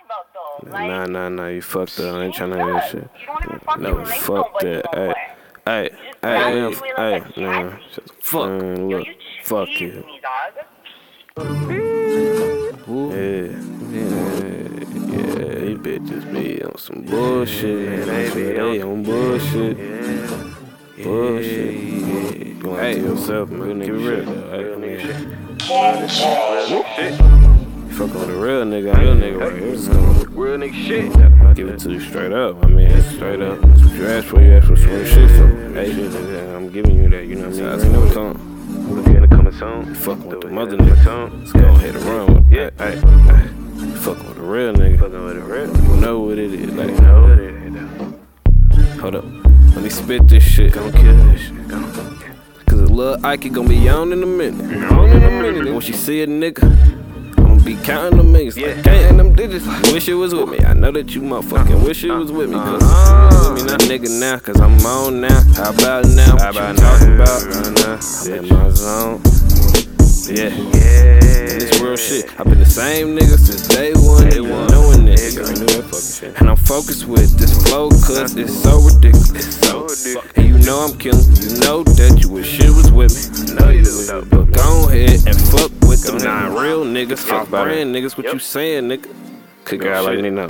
about though? Like, Nah, you fucked up. I ain't tryna hear that shit. you don't even fucking No, relate fuck nobody that. no more. Hey, You just graduated like a nah. cat. Shut the fuck. Yo, Look, you fuck cheese you. me, dog. Yeah, these bitches be on some bullshit. They on bullshit. Bullshit. You want to yourself, man. Keep it real, though. You fucking with a real nigga right here, man. Real nigga shit. Give it to you straight up. I mean, straight up. That's what you asked for. You asked for some real shit, so hey, nigga, I'm giving you that. You know what I mean? I know come. Look at it coming soon. You fucking with the mother nigga. Let's go ahead and run with it. Hey. You fucking with a real nigga. Fucking with a real. You know what it is. Like, know what it is. hold up. Let me spit this shit. Gon' kill this shit. Cause a little Ike gon' be on in a minute. On in a minute. And when she see a nigga, I'ma be counting them niggas. Like, counting them digits. Wish it was with me. I know that you motherfucking wish it was with me. Cause you with me, not nigga now. Cause I'm on now. How about now? What you talking about? I'm in my zone. Yeah. And this real shit. I've been the same nigga since day one. Knowing this. And I'm focused with this flow cause it's so ridiculous. And you know I'm killing. You know that you wish it was with me. I know you do. But go ahead and fuck with them non-real niggas. Fuck brand niggas. What you saying, nigga? Cook out like me now.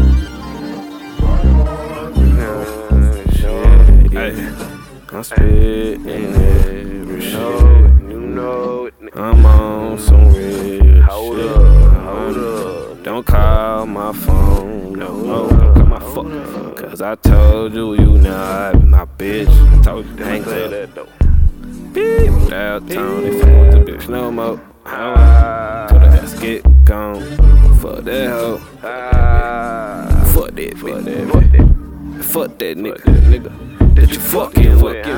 Hey, I'm spitting every shit. You know it. I'm on some real Hold shit. up. Don't call my phone, no. Don't call my phone. Cause I told you not my bitch. I told you hang Say up. that though. Beep. Downtown, they fuck with the bitch no more. Till the ass get gone. Fuck that hoe. Fuck that nigga. That you fucking with.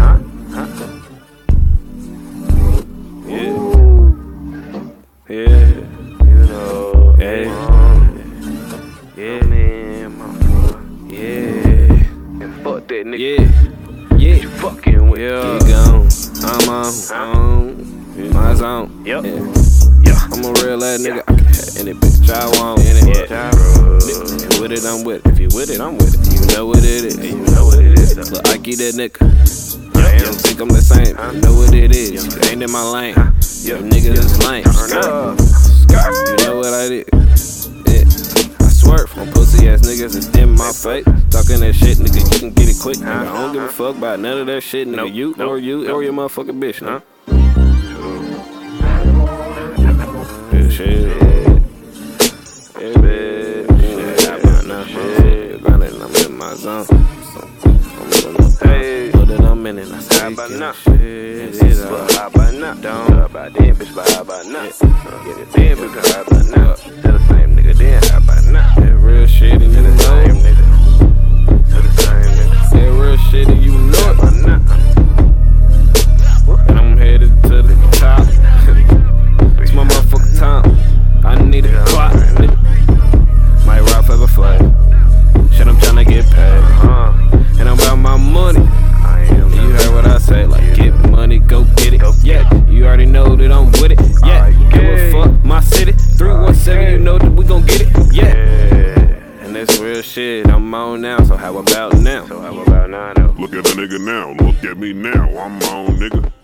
Yeah. You know. Hey. Man, my fuck. And fuck that nigga. Yeah. You fucking with. Yeah. He gone. I'm on my zone. Yep. Yeah. I'm a real ass nigga. I can have any bitch I want. And with it, I'm with it. If you with it, I'm with it. You know what it is. You know what it is. Look, I get that nigga. You don't think I'm the same. You know what it is. You ain't in my lane. Them niggas is lame. You know what I did. Yeah. I swerve on pussy ass niggas. It's in my face. Talking that shit, nigga. You can get it quick. Nigga. I don't give a fuck about none of that shit, nigga. You or your motherfucking bitch, nah. Yeah, shit. Yeah, bitch. I'm in my zone. Hey, know that I'm in it. I say, how about now? shit. How about now? Don't how about then, bitch, but how about now? Get it then, bitch, how about now? Tell the same nigga then, how about now? That real shit and you Tell the know same it. nigga. Tell the same nigga. That real shit and you know How it. about now? And I'm headed to the top. It's my motherfucking time. I need a clock. Might ride forever flag. Shit, I'm tryna get paid. And I'm about my money. You heard what I say, like get money, go get it. Yeah, you already know that I'm with it. Yeah, give a fuck my city. 317, you know that we gon' get it. Yeah, and that's real shit. I'm on now, so how about now? So how about now? Look at the nigga now, look at me now, I'm on nigga.